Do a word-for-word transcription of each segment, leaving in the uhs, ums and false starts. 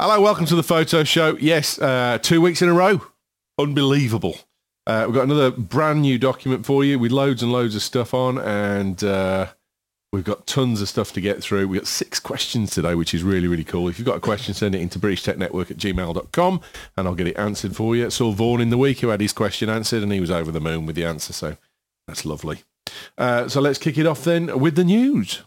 Hello, welcome to the Photo Show. Yes, uh, two weeks in a row. Unbelievable. Uh, we've got another brand new document for you with loads and loads of stuff on, and uh, we've got tons of stuff to get through. We've got six questions today, which is really, really cool. If you've got a question, send it into british tech network at gmail dot com, and I'll get it answered for you. I saw Vaughan in the week who had his question answered, and he was over the moon with the answer, so that's lovely. Uh, so let's kick it off then with the news.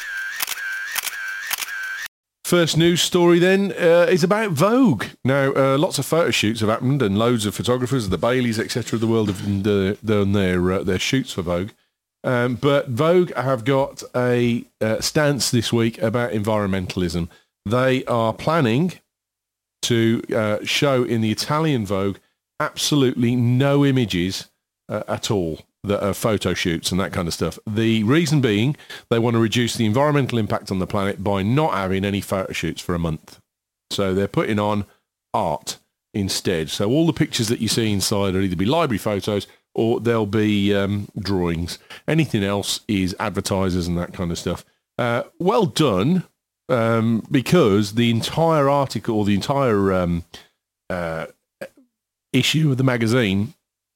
First news story then uh, is about Vogue. Now, uh, lots of photo shoots have happened, and loads of photographers, the Baileys, et cetera, of the world have done their uh, their shoots for Vogue. Um, but Vogue have got a uh, stance this week about environmentalism. They are planning to uh, show in the Italian Vogue absolutely no images uh, at all that are photo shoots and that kind of stuff. The reason being they want to reduce the environmental impact on the planet by not having any photo shoots for a month. So they're putting on art instead. So all the pictures that you see inside will either be library photos or they'll be um, drawings. Anything else is advertisers and that kind of stuff. Uh, well done, um, because the entire article, or the entire um, uh, issue of the magazine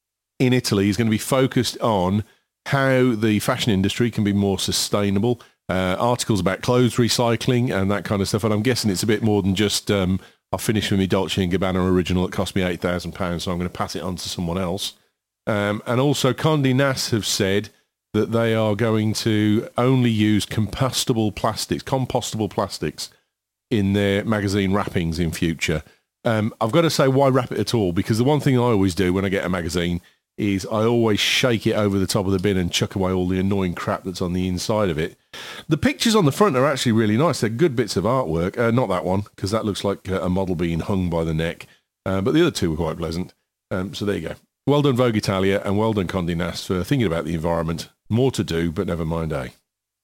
in Italy is going to be focused on how the fashion industry can be more sustainable. Uh, articles about clothes recycling and that kind of stuff. And I'm guessing it's a bit more than just, um, I'll finish with my Dolce and Gabbana original. It cost me eight thousand pounds, so I'm going to pass it on to someone else. Um, and also Condé Nast have said that they are going to only use compostable plastics, compostable plastics in their magazine wrappings in future. Um, I've got to say, why wrap it at all? Because the one thing I always do when I get a magazine is I always shake it over the top of the bin and chuck away all the annoying crap that's on the inside of it. The pictures on the front are actually really nice. They're good bits of artwork. Uh, not that one, because that looks like a model being hung by the neck. Uh, but the other two were quite pleasant. Um, so there you go. Well done, Vogue Italia, and well done, Condé Nast, for thinking about the environment. More to do, but never mind, eh?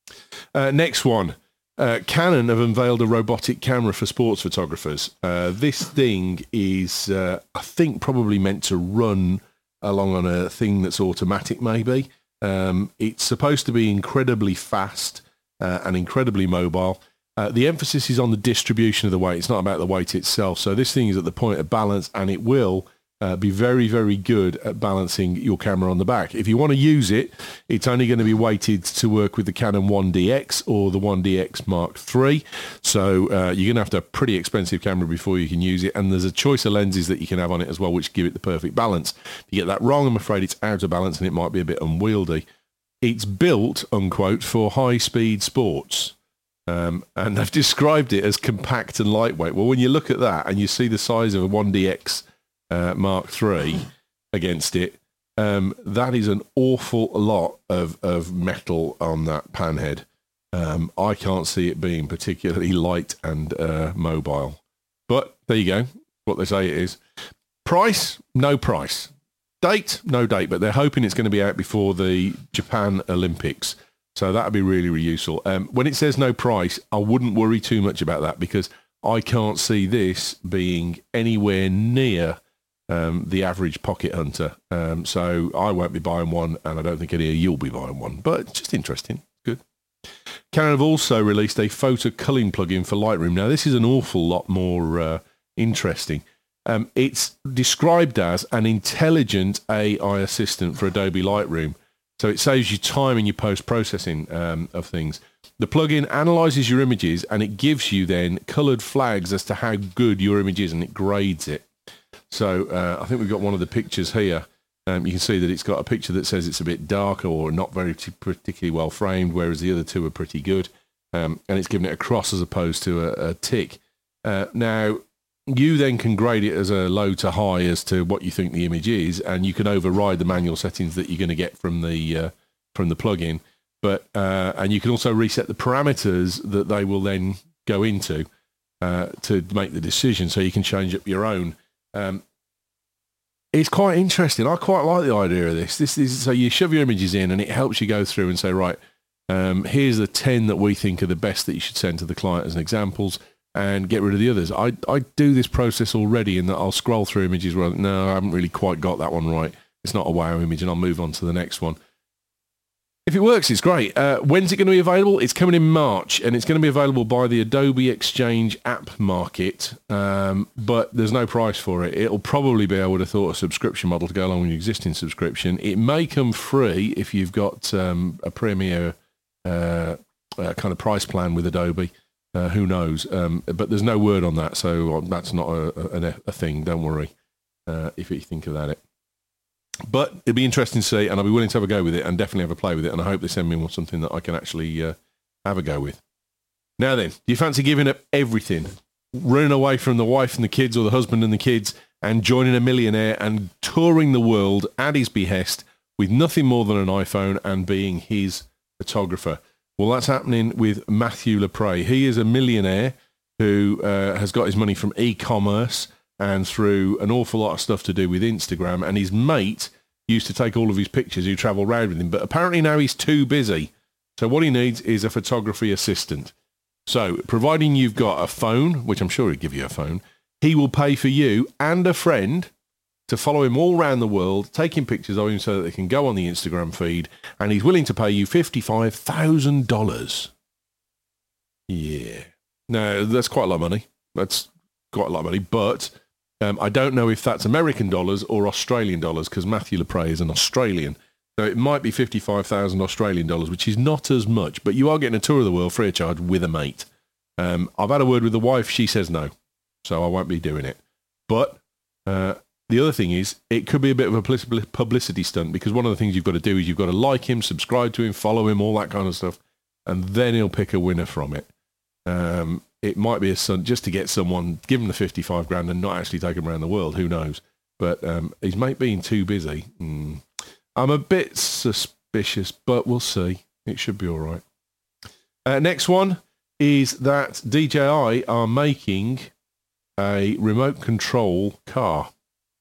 Uh, next one. Uh, Canon have unveiled a robotic camera for sports photographers. Uh, this thing is, uh, I think, probably meant to run along on a thing that's automatic, maybe. Um, it's supposed to be incredibly fast uh, and incredibly mobile. Uh, the emphasis is on the distribution of the weight. It's not about the weight itself. So this thing is at the point of balance, and it will uh, be very, very good at balancing your camera on the back. If you want to use it, it's only going to be weighted to work with the Canon one D X or the one D X Mark three. So uh, you're going to have to have a pretty expensive camera before you can use it. And there's a choice of lenses that you can have on it as well, which give it the perfect balance. If you get that wrong, I'm afraid it's out of balance and it might be a bit unwieldy. It's built, unquote, for high-speed sports. Um, and they've described it as compact and lightweight. Well, when you look at that and you see the size of a one D X uh, Mark three against it, um, that is an awful lot of, of metal on that panhead. Um, I can't see it being particularly light and uh, mobile. But there you go, what they say it is. Price, no price. Date, no date, but they're hoping it's going to be out before the Japan Olympics. So that would be really, really useful. Um, when it says no price, I wouldn't worry too much about that because I can't see this being anywhere near um, the average pocket hunter. Um, so I won't be buying one, and I don't think any of you'll be buying one. But it's just interesting. Good. Canon have also released a photo culling plugin for Lightroom. Now, this is an awful lot more uh, interesting. Um, it's described as an intelligent A I assistant for Adobe Lightroom. So it saves you time in your post-processing um, of things. The plugin analyzes your images and it gives you then colored flags as to how good your image is, and it grades it. So uh, I think we've got one of the pictures here. Um, you can see that it's got a picture that says it's a bit darker or not very t- particularly well framed, whereas the other two are pretty good. Um, and it's given it a cross as opposed to a, a tick. Uh, now, you then can grade it as a low to high as to what you think the image is, and you can override the manual settings that you're going to get from the uh, from the plugin. But uh, and you can also reset the parameters that they will then go into uh, to make the decision, so you can change up your own. Um, it's quite interesting. I quite like the idea of this. This is so you shove your images in, and it helps you go through and say, right, um, here's the ten that we think are the best that you should send to the client as examples, and get rid of the others. I I do this process already in that I'll scroll through images where, no, I haven't really quite got that one right. It's not a wow image, and I'll move on to the next one. If it works, it's great. Uh, when's it going to be available? It's coming in March, and it's going to be available by the Adobe Exchange App Market, um, but there's no price for it. It'll probably be, I would have thought, a subscription model to go along with your existing subscription. It may come free if you've got um, a Premiere uh, uh, kind of price plan with Adobe. Uh, who knows? Um, but there's no word on that, so that's not a, a, a thing. Don't worry uh, if you think about it. But it'll be interesting to see, and I'll be willing to have a go with it and definitely have a play with it, and I hope they send me something that I can actually uh, have a go with. Now then, do you fancy giving up everything, running away from the wife and the kids or the husband and the kids and joining a millionaire and touring the world at his behest with nothing more than an iPhone and being his photographer? Well, that's happening with Matthew Lepre. He is a millionaire who uh, has got his money from e-commerce and through an awful lot of stuff to do with Instagram, and his mate used to take all of his pictures who travel around with him, but apparently now he's too busy. So what he needs is a photography assistant. So, providing you've got a phone, which I'm sure he'll give you a phone, he will pay for you and a friend to follow him all around the world, taking pictures of him so that they can go on the Instagram feed, and he's willing to pay you fifty-five thousand dollars. Yeah. Now, that's quite a lot of money. That's quite a lot of money, but Um, I don't know if that's American dollars or Australian dollars, because Matthew Lepre is an Australian. So it might be fifty-five thousand Australian dollars, which is not as much, but you are getting a tour of the world free of charge with a mate. Um, I've had a word with the wife. She says no, so I won't be doing it. But uh, the other thing is, it could be a bit of a publicity stunt, because one of the things you've got to do is you've got to like him, subscribe to him, follow him, all that kind of stuff, and then he'll pick a winner from it. Um, it might be a stunt just to get someone, give him the fifty-five grand and not actually take him around the world. Who knows? But um, his mate being too busy, mm, I'm a bit suspicious, but we'll see. It should be all right. Uh, next one is that D J I are making a remote control car.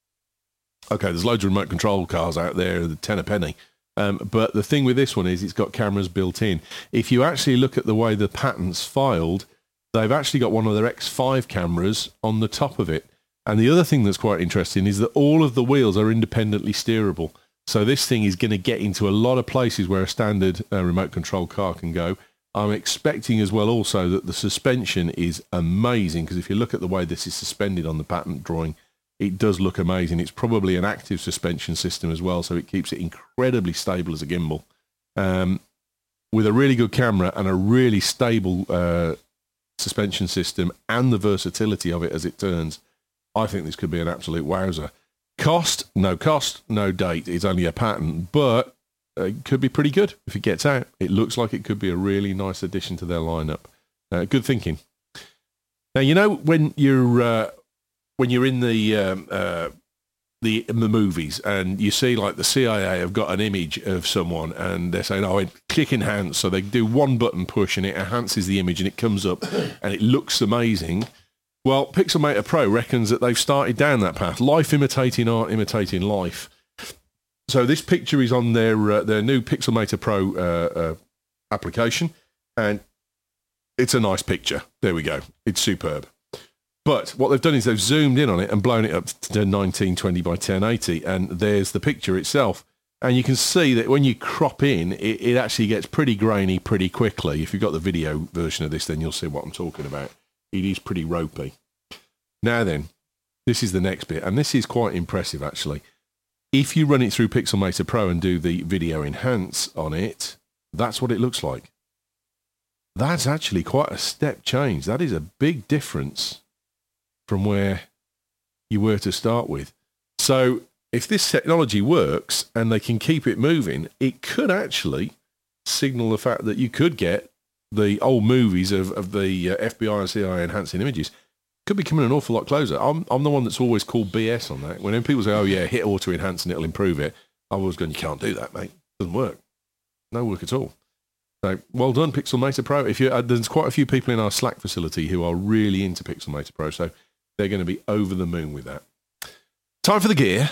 Okay, there's loads of remote control cars out there, the ten a penny. Um, but the thing with this one is it's got cameras built in. If you actually look at the way the patent's filed, they've actually got one of their X five cameras on the top of it. And the other thing that's quite interesting is that all of the wheels are independently steerable. So this thing is going to get into a lot of places where a standard uh, remote control car can go. I'm expecting as well also that the suspension is amazing, because if you look at the way this is suspended on the patent drawing, it does look amazing. It's probably an active suspension system as well, so it keeps it incredibly stable as a gimbal. Um, with a really good camera and a really stable uh, suspension system and the versatility of it as it turns, I think this could be an absolute wowzer. Cost, no cost, no date. It's only a patent, but it could be pretty good if it gets out. It looks like it could be a really nice addition to their lineup. Uh, good thinking. Now, you know, when you're uh, when you're in the um, uh, the in the movies and you see like the C I A have got an image of someone and they're saying, "Oh, click enhance," so they do one button push and it enhances the image and it comes up and it looks amazing. Well, Pixelmator Pro reckons that they've started down that path. Life imitating art, imitating life. So this picture is on their uh, their new Pixelmator Pro uh, uh, application, and it's a nice picture. There we go. It's superb. But what they've done is they've zoomed in on it and blown it up to nineteen twenty by ten eighty, and there's the picture itself. And you can see that when you crop in, it, it actually gets pretty grainy pretty quickly. If you've got the video version of this, then you'll see what I'm talking about. It is pretty ropey. Now then, this is the next bit, and this is quite impressive actually. If you run it through Pixelmator Pro and do the video enhance on it, that's what it looks like. That's actually quite a step change. That is a big difference from where you were to start with. So if this technology works and they can keep it moving, it could actually signal the fact that you could get the old movies of, of the uh, F B I and C I A enhancing images. Could be coming an awful lot closer. I'm I'm the one that's always called B S on that. When people say, "Oh yeah, hit auto enhance and it'll improve it," I was going, "You can't do that, mate. It doesn't work. No work at all." So well done, Pixelmator Pro. If you uh, there's quite a few people in our Slack facility who are really into Pixelmator Pro, so they're going to be over the moon with that. Time for the gear.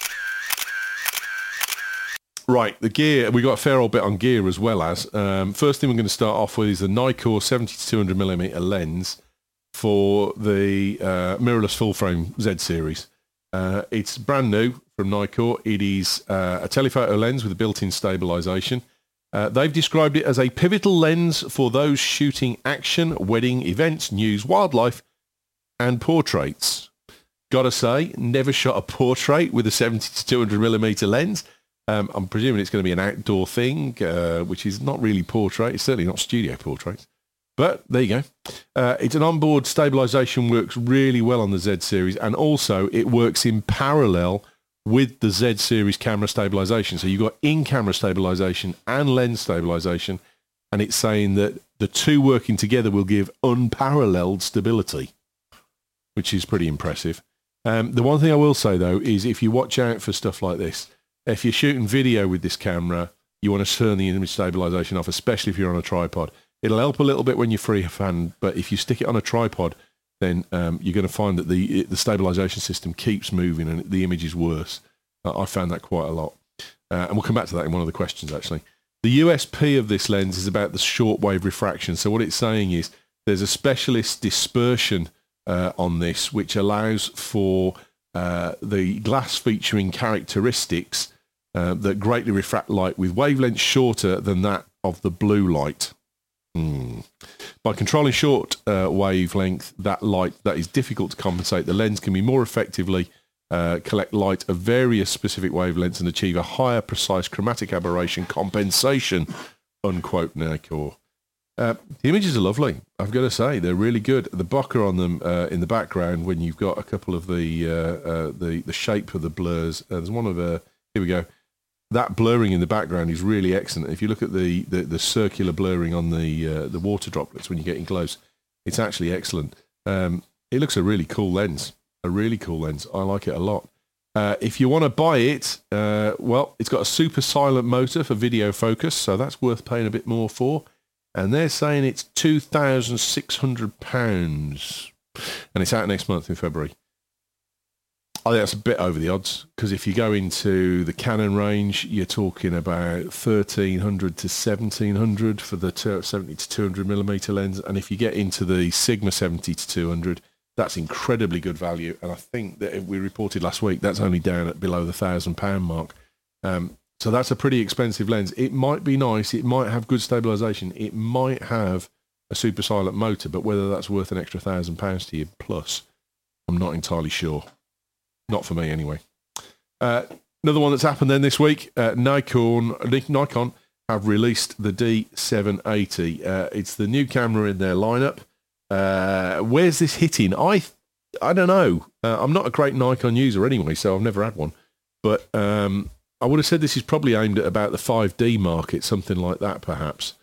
Right, the gear, we got a fair old bit on gear as well as. Um, first thing we're going to start off with is the Nikkor seventy to two hundred millimeter lens for the uh, mirrorless full-frame Z series. Uh, it's brand new from Nikkor. It is uh, a telephoto lens with a built-in stabilization. Uh, they've described it as a pivotal lens for those shooting action, wedding, events, news, wildlife, and portraits. Gotta say, never shot a portrait with a seventy to two hundred millimeter lens. Um, I'm presuming it's going to be an outdoor thing, uh, which is not really portrait. It's certainly not studio portraits. But there you go. Uh, it's an onboard stabilization, works really well on the Z series, and also it works in parallel with the Z series camera stabilization. So you've got in-camera stabilization and lens stabilization, and it's saying that the two working together will give unparalleled stability, which is pretty impressive. Um, the one thing I will say, though, is if you watch out for stuff like this, if you're shooting video with this camera, you want to turn the image stabilization off, especially if you're on a tripod. It'll help a little bit when you're freehand, but if you stick it on a tripod, then um, you're going to find that the the stabilization system keeps moving and the image is worse. Uh, I found that quite a lot. Uh, and we'll come back to that in one of the questions, actually. The U S P of this lens is about the shortwave refraction. So what it's saying is there's a specialist dispersion uh, on this, which allows for uh, the glass featuring characteristics uh, that greatly refract light with wavelengths shorter than that of the blue light. Hmm. By controlling short uh, wavelength, that light that is difficult to compensate, the lens can be more effectively uh, collect light of various specific wavelengths and achieve a higher precise chromatic aberration compensation, unquote, Nikkor. Uh, the images are lovely, I've got to say. They're really good. The bokeh on them uh, in the background, when you've got a couple of the uh, uh, the, the shape of the blurs. Uh, there's one of the, here we go. That blurring in the background is really excellent. If you look at the, the, the circular blurring on the uh, the water droplets when you're getting close, it's actually excellent. Um, it looks a really cool lens, a really cool lens. I like it a lot. Uh, if you want to buy it, uh, well, it's got a super silent motor for video focus, so that's worth paying a bit more for. And they're saying it's two thousand six hundred pounds, and it's out next month in February. I think that's a bit over the odds, because if you go into the Canon range, you're talking about thirteen hundred to seventeen hundred for the seventy to two hundred millimeter lens, and if you get into the Sigma seventy to two hundred, that's incredibly good value. And I think that we reported last week that's only down at below the thousand pound mark. Um, so that's a pretty expensive lens. It might be nice. It might have good stabilization. It might have a super silent motor, but whether that's worth an extra thousand pounds to you plus, I'm not entirely sure. Not for me, anyway. Uh, another one that's happened then this week, uh, Nikon, Nikon have released the D seven eighty. Uh, it's the new camera in their lineup. Uh, where's this hitting? I I don't know. Uh, I'm not a great Nikon user anyway, so I've never had one. But um, I would have said this is probably aimed at about the five D market, something like that, perhaps.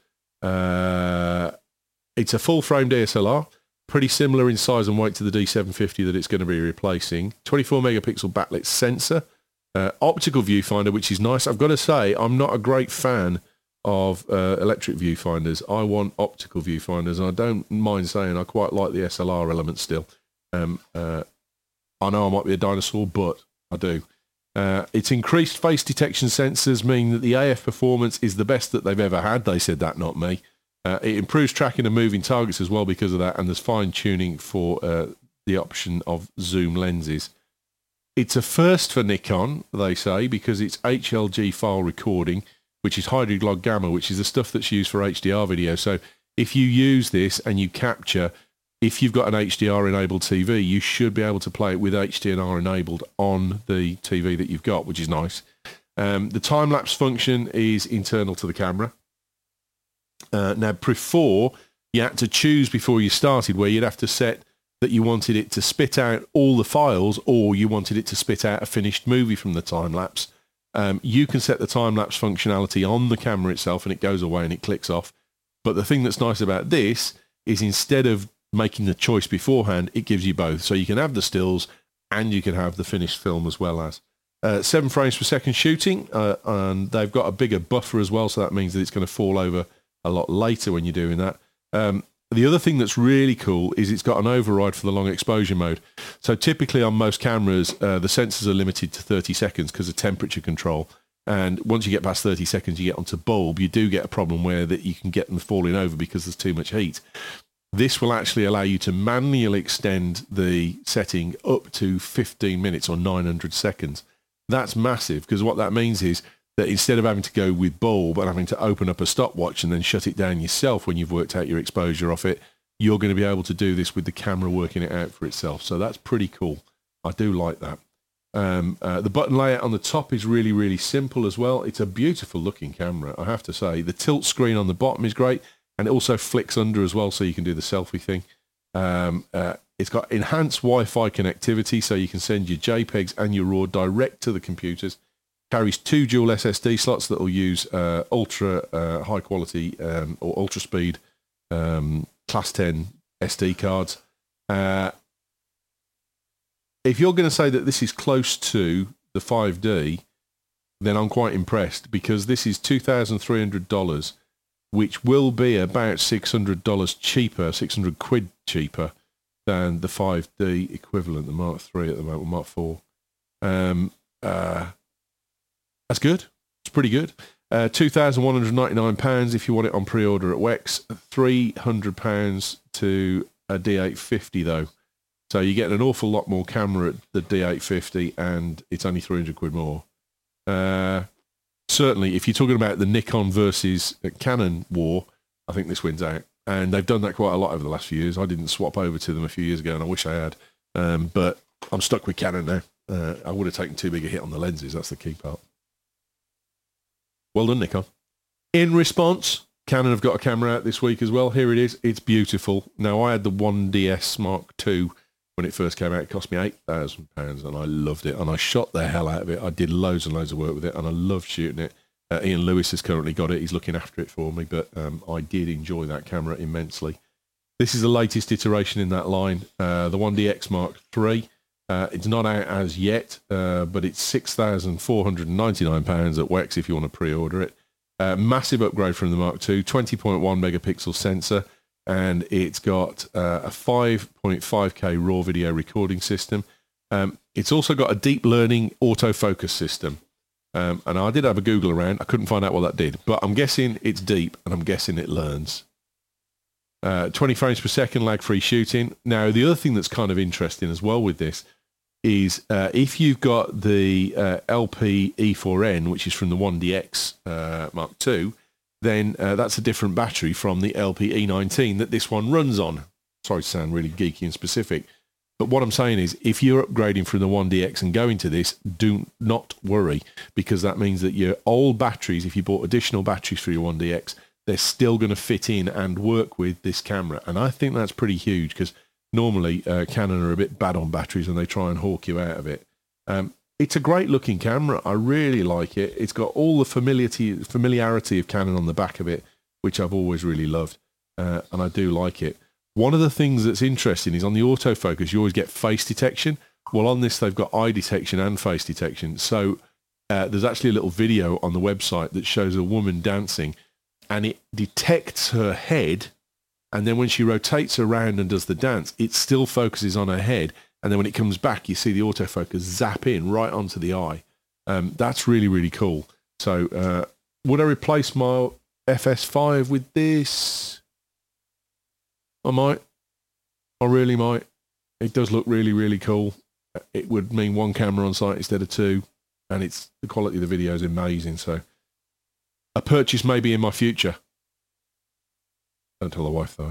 Uh, it's a full-frame D S L R. Pretty similar in size and weight to the D seven fifty that it's going to be replacing. twenty-four megapixel backlit sensor. Uh, optical viewfinder, which is nice. I've got to say, I'm not a great fan of uh, electric viewfinders. I want optical viewfinders, and I don't mind saying I quite like the S L R element still. Um, uh, I know I might be a dinosaur, but I do. Uh, its increased face detection sensors mean that the A F performance is the best that they've ever had. They said that, not me. Uh, it improves tracking and moving targets as well because of that, and there's fine-tuning for uh, the option of zoom lenses. It's a first for Nikon, they say, because it's H L G file recording, which is hybrid log gamma, which is the stuff that's used for H D R video. So if you use this and you capture, if you've got an H D R-enabled T V, you should be able to play it with H D R enabled on the T V that you've got, which is nice. Um, the time-lapse function is internal to the camera. Uh, now, before, you had to choose before you started where you'd have to set that you wanted it to spit out all the files or you wanted it to spit out a finished movie from the time-lapse. Um, you can set the time-lapse functionality on the camera itself and it goes away and it clicks off. But the thing that's nice about this is instead of making the choice beforehand, it gives you both. So you can have the stills and you can have the finished film as well as. Uh, seven frames per second shooting, uh, and they've got a bigger buffer as well, so that means that it's going to fall over a lot later when you're doing that. Um, the other thing that's really cool is it's got an override for the long exposure mode. So typically on most cameras, uh, the sensors are limited to thirty seconds because of temperature control. And once you get past thirty seconds, you get onto bulb, you do get a problem where that you can get them falling over because there's too much heat. This will actually allow you to manually extend the setting up to fifteen minutes or nine hundred seconds. That's massive because what that means is that instead of having to go with bulb and having to open up a stopwatch and then shut it down yourself when you've worked out your exposure off it, you're going to be able to do this with the camera working it out for itself. So that's pretty cool. I do like that. Um, uh, the button layout on the top is really, really simple as well. It's a beautiful looking camera, I have to say. The tilt screen on the bottom is great, and it also flicks under as well, so you can do the selfie thing. Um, uh, it's got enhanced Wi-Fi connectivity, so you can send your JPEGs and your RAW direct to the computers. Carries two dual S S D slots that will use uh, ultra uh, high quality um, or ultra speed um, class ten S D cards. Uh, if you're going to say that this is close to the five D, then I'm quite impressed, because this is two thousand three hundred dollars, which will be about six hundred dollars cheaper, six hundred quid cheaper than the five D equivalent, the Mark three at the moment, Mark four. Um, uh, that's good. It's pretty good. Uh, two thousand one hundred ninety-nine pounds if you want it on pre-order at Wex. three hundred pounds to a D eight fifty though. So you get an awful lot more camera at the D eight fifty, and it's only three hundred quid more. Uh, certainly, if you're talking about the Nikon versus Canon war, I think this wins out. And they've done that quite a lot over the last few years. I didn't swap over to them a few years ago, and I wish I had. Um, but I'm stuck with Canon now. Uh, I would have taken too big a hit on the lenses. That's the key part. Well done, Nikon. In response, Canon have got a camera out this week as well. Here it is. It's beautiful. Now, I had the one D S Mark two when it first came out. It cost me eight thousand pounds, and I loved it. And I shot the hell out of it. I did loads and loads of work with it, and I loved shooting it. Uh, Ian Lewis has currently got it. He's looking after it for me, but um, I did enjoy that camera immensely. This is the latest iteration in that line, uh, the one D X Mark three. Uh, it's not out as yet, uh, but it's six thousand four hundred ninety-nine pounds at Wex if you want to pre-order it. Uh, massive upgrade from the Mark two, twenty point one megapixel sensor, and it's got uh, a five point five K RAW video recording system. Um, it's also got a deep learning autofocus system. Um, and I did have a Google around. I couldn't find out what that did, but I'm guessing it's deep, and I'm guessing it learns. Uh, twenty frames per second lag-free shooting. Now, the other thing that's kind of interesting as well with this is uh, if you've got the uh, L P E four N, which is from the one D X uh, Mark two, then uh, that's a different battery from the L P E nineteen that this one runs on. Sorry to sound really geeky and specific, but what I'm saying is, if you're upgrading from the one D X and going to this, do not worry, because that means that your old batteries, if you bought additional batteries for your one D X, they're still going to fit in and work with this camera. And I think that's pretty huge, because normally uh, Canon are a bit bad on batteries and they try and hawk you out of it. Um, it's a great looking camera. I really like it. It's got all the familiarity, familiarity of Canon on the back of it, which I've always really loved. Uh, and I do like it. One of the things that's interesting is on the autofocus, you always get face detection. Well, on this, they've got eye detection and face detection. So uh, there's actually a little video on the website that shows a woman dancing, and it detects her head. And then when she rotates around and does the dance, it still focuses on her head. And then when it comes back, you see the autofocus zap in right onto the eye. Um, that's really, really cool. So uh, would I replace my F S five with this? I might. I really might. It does look really, really cool. It would mean one camera on site instead of two. And it's the quality of the video is amazing. So a purchase may be in my future. Don't tell the wife, though.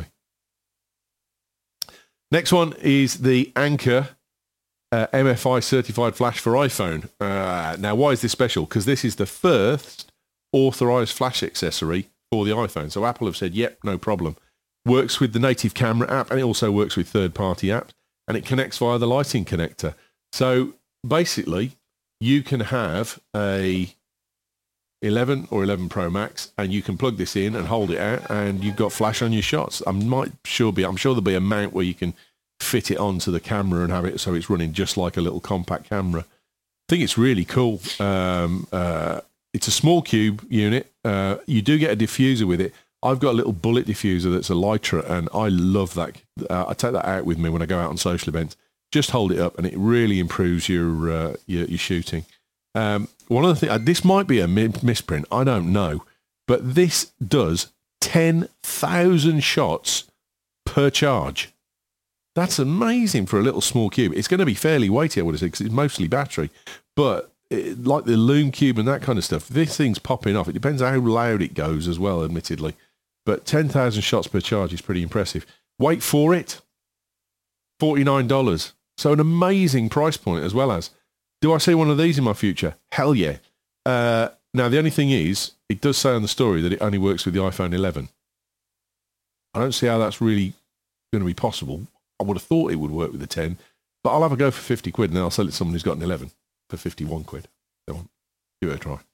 Next one is the Anker uh, M F I certified flash for iPhone. Uh, now, why is this special? Because this is the first authorized flash accessory for the iPhone. So Apple have said, yep, no problem. Works with the native camera app, and it also works with third-party apps, and it connects via the Lighting connector. So basically, you can have a eleven or eleven Pro Max, and you can plug this in and hold it out, and you've got flash on your shots. I might sure be, I'm sure there'll be a mount where you can fit it onto the camera and have it so it's running just like a little compact camera. I think it's really cool. Um, uh, it's a small cube unit. Uh, you do get a diffuser with it. I've got a little bullet diffuser that's a Lytra, and I love that. Uh, I take that out with me when I go out on social events. Just hold it up, and it really improves your uh, your, your shooting. Um, one of the things, this might be a misprint, I don't know, but this does ten thousand shots per charge. That's amazing for a little small cube. It's going to be fairly weighty, I would have said, because it's mostly battery, but it, like the Lume Cube and that kind of stuff, this thing's popping off. It depends how loud it goes as well, admittedly. But ten thousand shots per charge is pretty impressive. Wait for it, forty-nine dollars. So an amazing price point as well as. Do I see one of these in my future? Hell yeah. Uh, now, the only thing is, it does say on the story that it only works with the iPhone eleven. I don't see how that's really going to be possible. I would have thought it would work with the ten, but I'll have a go for fifty quid and then I'll sell it to someone who's got an eleven for fifty-one quid. Go on, give it a try.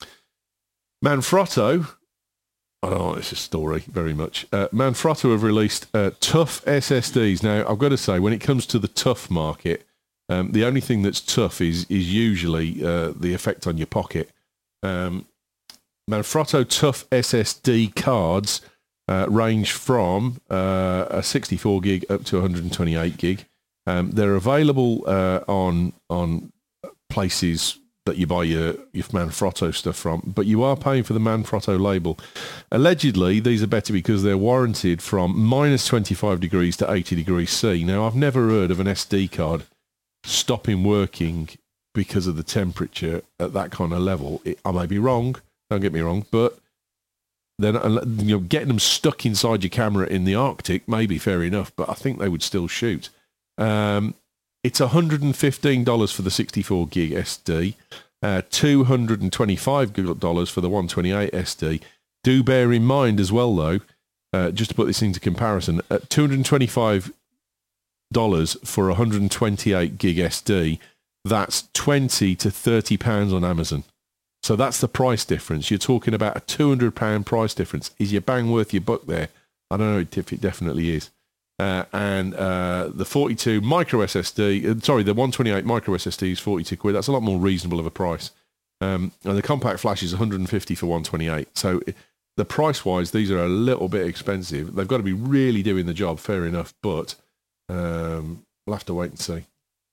Manfrotto, I don't like this story very much. Uh, Manfrotto have released uh, tough S S Ds. Now, I've got to say, when it comes to the tough market, um, the only thing that's tough is is usually uh, the effect on your pocket. Um, Manfrotto tough S S D cards uh, range from uh, a sixty-four gig up to one hundred twenty-eight gig. Um, they're available uh, on on places that you buy your, your Manfrotto stuff from, but you are paying for the Manfrotto label. Allegedly, these are better because they're warranted from minus twenty-five degrees to eighty degrees C. Now, I've never heard of an S D card stopping working because of the temperature at that kind of level. It, I may be wrong, don't get me wrong, but then you know, getting them stuck inside your camera in the Arctic may be fair enough, but I think they would still shoot. Um, It's one hundred fifteen dollars for the sixty-four gig S D, uh, two hundred twenty-five dollars for the one twenty-eight S D. Do bear in mind as well, though, uh, just to put this into comparison, at two hundred twenty-five dollars for a one hundred twenty-eight gig S D, that's twenty to thirty pounds on Amazon. So that's the price difference. You're talking about a two hundred pound price difference. Is your bang worth your buck there? I don't know if it definitely is. Uh, and uh, the forty-two micro S S D, uh, sorry, the one twenty-eight micro S S D is forty-two quid. That's a lot more reasonable of a price. Um, and the compact flash is one hundred fifty for one twenty-eight. So the price-wise, these are a little bit expensive. They've got to be really doing the job, fair enough, but um, we'll have to wait and see.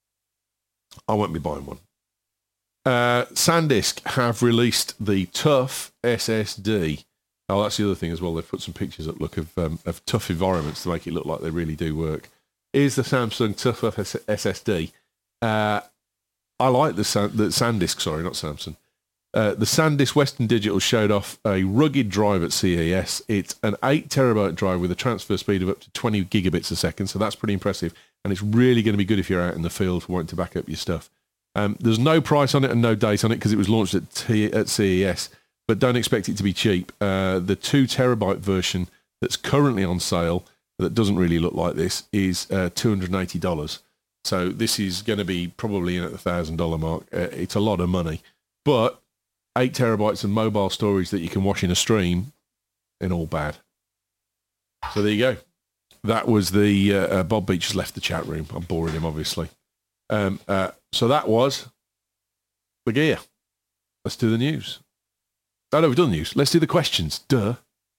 I won't be buying one. Uh, SanDisk have released the Tough S S D. Oh, that's the other thing as well. They've put some pictures up, look, of, um, of tough environments to make it look like they really do work. Is the Samsung Tough S S D. Uh, I like the, San- the SanDisk, sorry, not Samsung. Uh, the SanDisk Western Digital showed off a rugged drive at C E S. It's an eight terabyte drive with a transfer speed of up to twenty gigabits a second, so that's pretty impressive. And it's really going to be good if you're out in the field for wanting to back up your stuff. Um, there's no price on it and no date on it because it was launched at, T- at C E S. But don't expect it to be cheap. Uh, the two terabyte version that's currently on sale, that doesn't really look like this, is uh, two hundred eighty dollars. So this is going to be probably in at the one thousand dollars mark. Uh, it's a lot of money. But eight terabytes of mobile storage that you can watch in a stream, ain't all bad. So there you go. That was the... Uh, uh, Bob Beach has left the chat room. I'm boring him, obviously. Um, uh, so that was the gear. Let's do the news. Oh, no, we've done the news. Let's do the questions. Duh.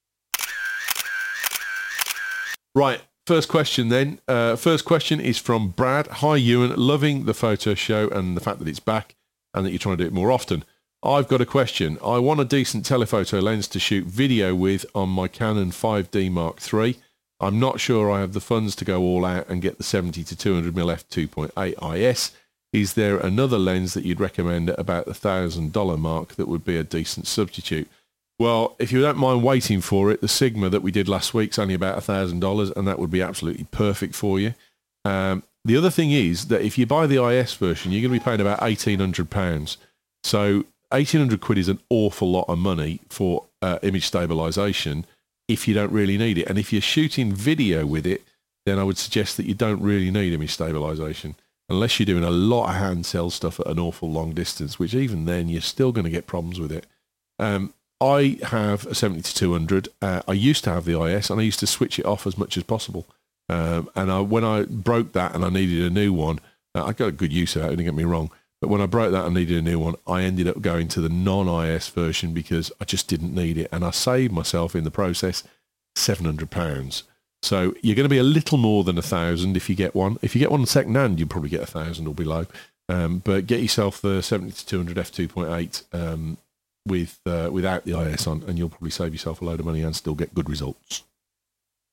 Right, first question then. Uh, first question is from Brad. Hi, Ewan. Loving the photo show and the fact that it's back and that you're trying to do it more often. I've got a question. I want a decent telephoto lens to shoot video with on my Canon five D Mark three. I'm not sure I have the funds to go all out and get the seventy to two hundred millimeter f two point eight I S. Is there another lens that you'd recommend at about the one thousand dollars mark that would be a decent substitute? Well, if you don't mind waiting for it, the Sigma that we did last week's only about one thousand dollars, and that would be absolutely perfect for you. Um, the other thing is that if you buy the I S version, you're going to be paying about eighteen hundred pounds. So eighteen hundred quid is an awful lot of money for uh, image stabilisation if you don't really need it. And if you're shooting video with it, then I would suggest that you don't really need image stabilisation. Unless you're doing a lot of handheld stuff at an awful long distance, which even then you're still going to get problems with it. Um, I have a seventy to two hundred. Uh, I used to have the I S and I used to switch it off as much as possible. Um, and I, when I broke that and I needed a new one, uh, I got a good use of that, don't get me wrong. But when I broke that and needed a new one, I ended up going to the non-I S version because I just didn't need it. And I saved myself in the process seven hundred pounds. So you're going to be a little more than a thousand if you get one. If you get one second hand, you'll probably get a thousand or below. Um, but get yourself the seventy to two hundred f two point eight um, with uh, without the I S on, and you'll probably save yourself a load of money and still get good results.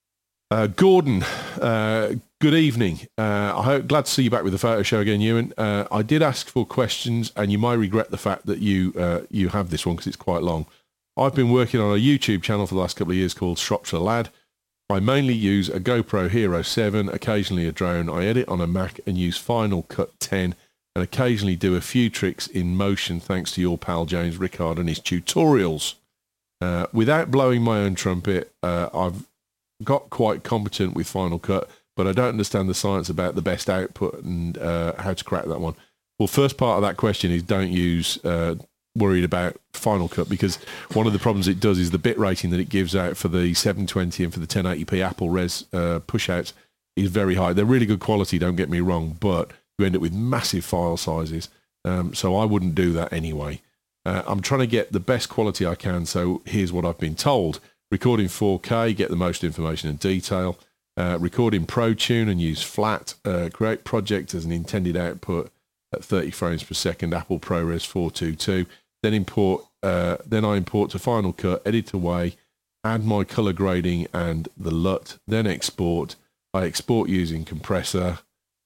Uh, Gordon, uh, good evening. Uh, I hope glad to see you back with the photo show again, Ewan. Uh, I did ask for questions, and you might regret the fact that you uh, you have this one because it's quite long. I've been working on a YouTube channel for the last couple of years called Shropshire Lad. I mainly use a GoPro Hero seven, occasionally a drone. I edit on a Mac and use Final Cut ten, and occasionally do a few tricks in Motion thanks to your pal James Rickard and his tutorials. Uh, without blowing my own trumpet, uh, I've got quite competent with Final Cut, but I don't understand the science about the best output and uh, how to crack that one. Well, first part of that question is don't use uh, worried about Final Cut, because one of the problems it does is the bit rating that it gives out for the seven twenty and for the ten eighty p Apple Res uh, push-outs is very high. They're really good quality, don't get me wrong, but you end up with massive file sizes. Um, so I wouldn't do that anyway. Uh, I'm trying to get the best quality I can, so here's what I've been told. Recording four K, get the most information and detail. Uh, record in ProTune and use flat. Uh, create project as an intended output at thirty frames per second, Apple ProRes four twenty-two. Then import. Uh, then I import to Final Cut, edit away, add my color grading and the L U T. Then export. I export using compressor.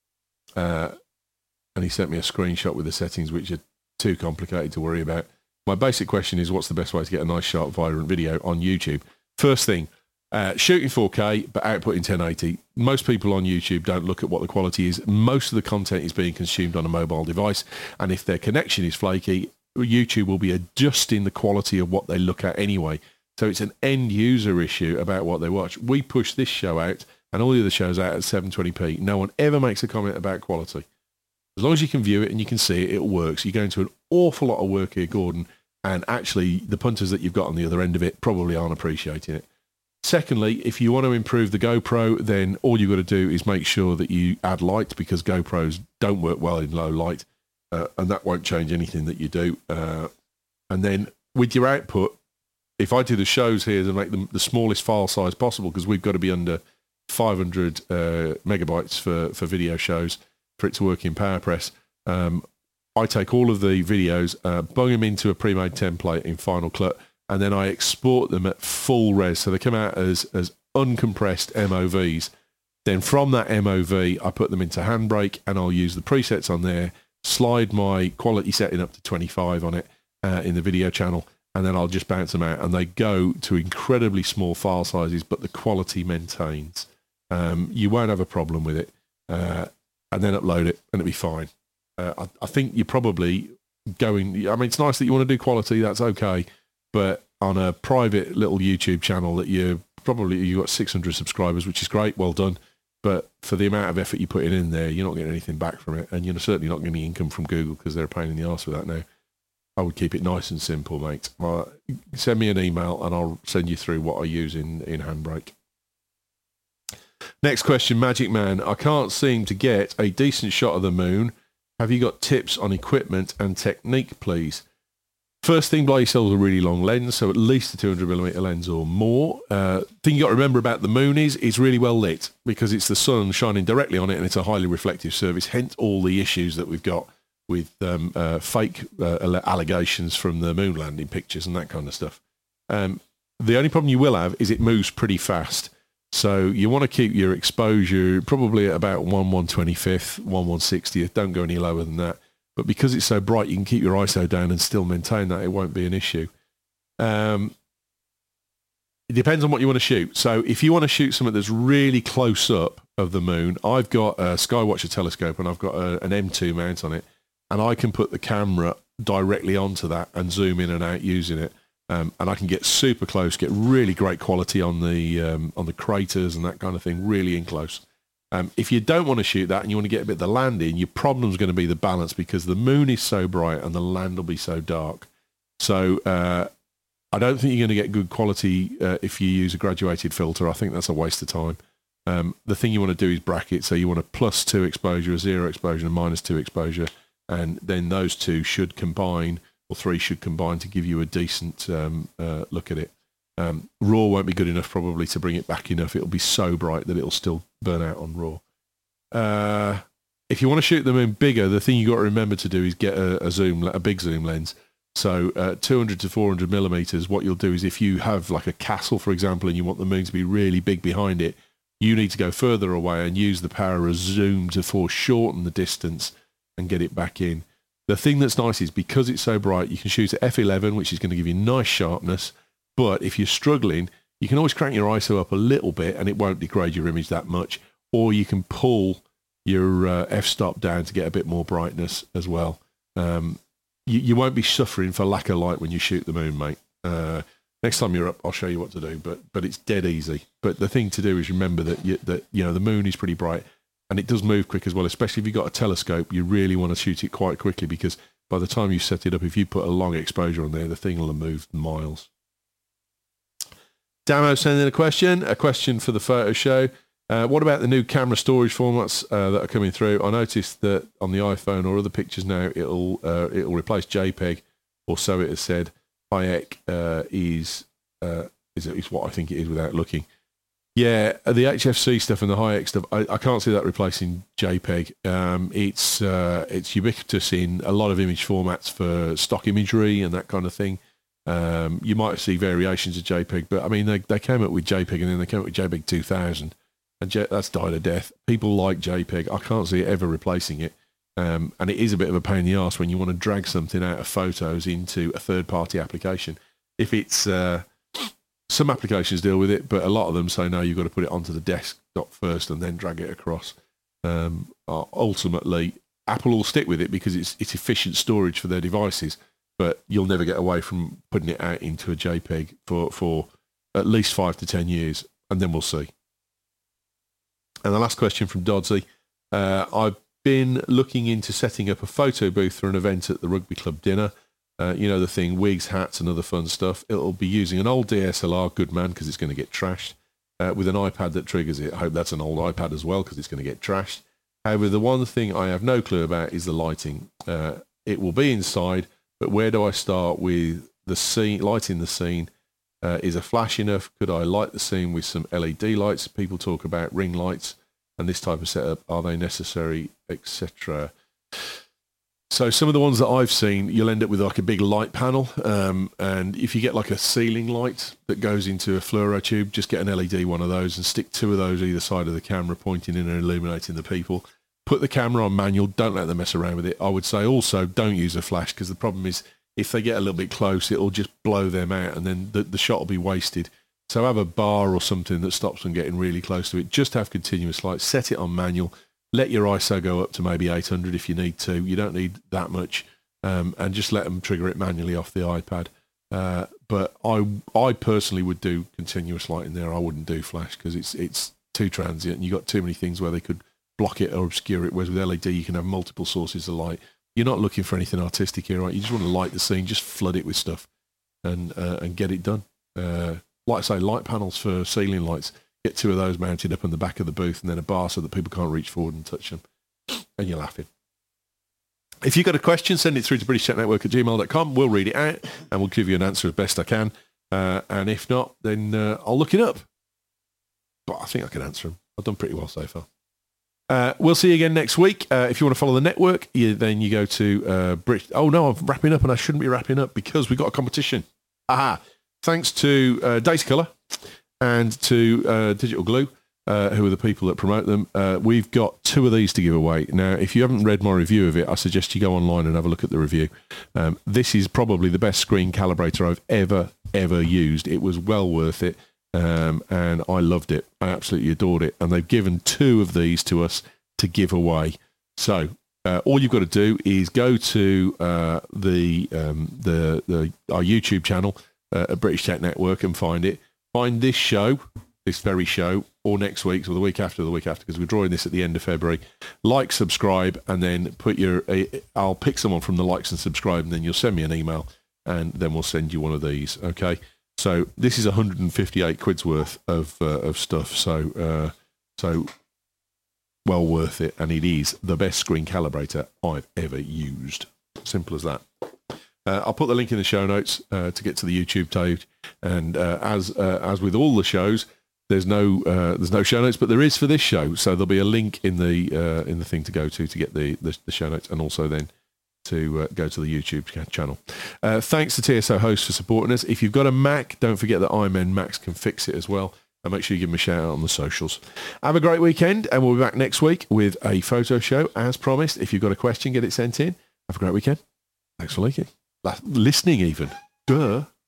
Uh, and he sent me a screenshot with the settings, which are too complicated to worry about. My basic question is, what's the best way to get a nice, sharp, vibrant video on YouTube? First thing, uh, shooting four K, but outputting ten eighty. Most people on YouTube don't look at what the quality is. Most of the content is being consumed on a mobile device, and if their connection is flaky, YouTube will be adjusting the quality of what they look at anyway. So it's an end-user issue about what they watch. We push this show out, and all the other shows out at seven twenty p. No one ever makes a comment about quality. As long as you can view it and you can see it, it works. You're going to an awful lot of work here, Gordon, and actually the punters that you've got on the other end of it probably aren't appreciating it. Secondly, if you want to improve the GoPro, then all you've got to do is make sure that you add light, because GoPros don't work well in low light, uh, and that won't change anything that you do. Uh, and then with your output, if I do the shows here to make them the smallest file size possible, because we've got to be under five hundred uh, megabytes for, for video shows, for it to work in PowerPress, um, I take all of the videos, uh, bung them into a pre-made template in Final Cut, and then I export them at full res, so they come out as, as uncompressed M O Vs. Then from that M O V, I put them into Handbrake, and I'll use the presets on there, slide my quality setting up to twenty-five on it uh, in the video channel, and then I'll just bounce them out, and they go to incredibly small file sizes, but the quality maintains. Um, you won't have a problem with it. Uh, and then upload it, and it'll be fine. Uh, I, I think you're probably going... I mean, it's nice that you want to do quality, that's okay, but on a private little YouTube channel that you're probably... You've got six hundred subscribers, which is great, well done, but for the amount of effort you're putting in there, you're not getting anything back from it, and you're certainly not getting any income from Google, because they're a pain in the arse with that now. I would keep it nice and simple, mate. Uh, send me an email, and I'll send you through what I use in, in Handbrake. Next question, Magic Man. I can't seem to get a decent shot of the moon. Have you got tips on equipment and technique, please? First thing, buy yourself a really long lens, so at least a two hundred millimeter lens or more. Uh, thing you got to remember about the moon is it's really well lit, because it's the sun shining directly on it, and it's a highly reflective surface, hence all the issues that we've got with um, uh, fake uh, allegations from the moon landing pictures and that kind of stuff. Um, the only problem you will have is it moves pretty fast. So you want to keep your exposure probably at about one one twenty-fifth, one one sixtieth. Don't go any lower than that. But because it's so bright, you can keep your I S O down and still maintain that. It won't be an issue. Um, it depends on what you want to shoot. So if you want to shoot something that's really close up of the moon, I've got a Skywatcher telescope, and I've got a, an M two mount on it, and I can put the camera directly onto that and zoom in and out using it. Um, and I can get super close, get really great quality on the um, on the craters and that kind of thing, really in close. Um, if you don't want to shoot that and you want to get a bit of the land in, your problem's going to be the balance, because the moon is so bright and the land will be so dark. So uh, I don't think you're going to get good quality uh, if you use a graduated filter. I think that's a waste of time. Um, the thing you want to do is bracket. So you want a plus two exposure, a zero exposure, and a minus two exposure, and then those two should combine, or three should combine, to give you a decent um, uh, look at it. Um, RAW won't be good enough probably to bring it back enough. It'll be so bright that it'll still burn out on RAW. Uh, if you want to shoot them in bigger, the thing you've got to remember to do is get a, a zoom, a big zoom lens. So uh, two hundred to four hundred millimeters, what you'll do is, if you have like a castle, for example, and you want the moon to be really big behind it, You need to go further away and use the power of zoom to foreshorten the distance and get it back in. The thing that's nice is because it's so bright, you can shoot at f eleven, which is going to give you nice sharpness. But if you're struggling, you can always crank your I S O up a little bit and it won't degrade your image that much. Or you can pull your uh, f-stop down to get a bit more brightness as well. Um, you, you won't be suffering for lack of light when you shoot the moon, mate. Uh, next time you're up, I'll show you what to do, but but it's dead easy. But the thing to do is remember that you, that you know the moon is pretty bright and it does move quick as well, especially if you've got a telescope. You really want to shoot it quite quickly because by the time you set it up, if you put a long exposure on there, the thing will have moved miles. Damo sending a question, a question for the photo show. Uh, what about the new camera storage formats uh, that are coming through? I noticed that on the iPhone or other pictures now, it'll uh, it'll replace JPEG, or so it has said. H E I C uh, is uh, is is what I think it is without looking. Yeah, the H F C stuff and the H E I C stuff, I, I can't see that replacing JPEG. Um, it's uh, it's ubiquitous in a lot of image formats for stock imagery and that kind of thing. Um, you might see variations of JPEG, but I mean they they came up with JPEG and then they came up with JPEG two thousand. And J- that's died a death. People like JPEG. I can't see it ever replacing it. Um, and it is a bit of a pain in the arse when you want to drag something out of photos into a third-party application. If it's... Uh, some applications deal with it, but a lot of them say, no, you've got to put it onto the desktop first and then drag it across. Um, uh, ultimately, Apple will stick with it because it's, it's efficient storage for their devices, but you'll never get away from putting it out into a JPEG for, for at least five to ten years, and then we'll see. And the last question from Dodsey. Uh, I've been looking into setting up a photo booth for an event at the rugby club dinner. Uh, you know, the thing, wigs, hats and other fun stuff. It'll be using an old D S L R, good man, because it's going to get trashed, uh, with an iPad that triggers it. I hope that's an old iPad as well, because it's going to get trashed. However, the one thing I have no clue about is the lighting. Uh, it will be inside, but where do I start with the scene, lighting the scene? Uh, is a flash enough? Could I light the scene with some L E D lights? People talk about ring lights and this type of setup. Are they necessary, et cetera? So some of the ones that I've seen, you'll end up with like a big light panel. Um, and if you get like a ceiling light that goes into a fluoro tube, just get an L E D one of those and stick two of those either side of the camera pointing in and illuminating the people. Put the camera on manual. Don't let them mess around with it. I would say also don't use a flash because the problem is if they get a little bit close, it'll just blow them out and then the, the shot will be wasted. So have a bar or something that stops them getting really close to it. Just have continuous light. Set it on manual. Let your I S O go up to maybe eight hundred if you need to. You don't need that much. Um, and just let them trigger it manually off the iPad. Uh, but I I personally would do continuous light in there. I wouldn't do flash because it's it's too transient. And you've got too many things where they could block it or obscure it. Whereas with L E D, you can have multiple sources of light. You're not looking for anything artistic here, right? You just want to light the scene, just flood it with stuff and uh, and get it done. Uh, like I say, light panels for ceiling lights. Get two of those mounted up on the back of the booth and then a bar so that people can't reach forward and touch them. And you're laughing. If you've got a question, send it through to british tech network at gmail dot com. We'll read it out and we'll give you an answer as best I can. Uh, and if not, then uh, I'll look it up. But I think I can answer them. I've done pretty well so far. Uh, we'll see you again next week. Uh, if you want to follow the network, you, then you go to uh, Brit. Oh, no, I'm wrapping up and I shouldn't be wrapping up because we've got a competition. Aha. Thanks to uh, Datacolor and to uh, Digital Glue, uh, who are the people that promote them. Uh, we've got two of these to give away. Now, if you haven't read my review of it, I suggest you go online and have a look at the review. Um, this is probably the best screen calibrator I've ever, ever used. It was well worth it. Um, and I loved it. I absolutely adored it. And they've given two of these to us to give away. So uh, all you've got to do is go to uh, the, um, the the our YouTube channel uh, at British Tech Network and find it. Find this show, this very show, or next week's or the week after, the week after, because we're drawing this at the end of February. Like, subscribe, and then put your. Uh, I'll pick someone from the likes and subscribe, and then you'll send me an email, and then we'll send you one of these. Okay. So this is one hundred fifty-eight quid's worth of uh, of stuff. So uh, so well worth it, and it is the best screen calibrator I've ever used. Simple as that. Uh, I'll put the link in the show notes uh, to get to the YouTube page. And uh, as uh, as with all the shows, there's no uh, there's no show notes, but there is for this show. So there'll be a link in the uh, in the thing to go to to get the the, the show notes, and also then to uh, go to the YouTube channel. Uh, thanks to T S O Host for supporting us. If you've got a Mac, don't forget that iMen Macs can fix it as well. And make sure you give them a shout out on the socials. Have a great weekend, and we'll be back next week with a photo show, as promised. If you've got a question, get it sent in. Have a great weekend. Thanks for listening. Listening even. Duh.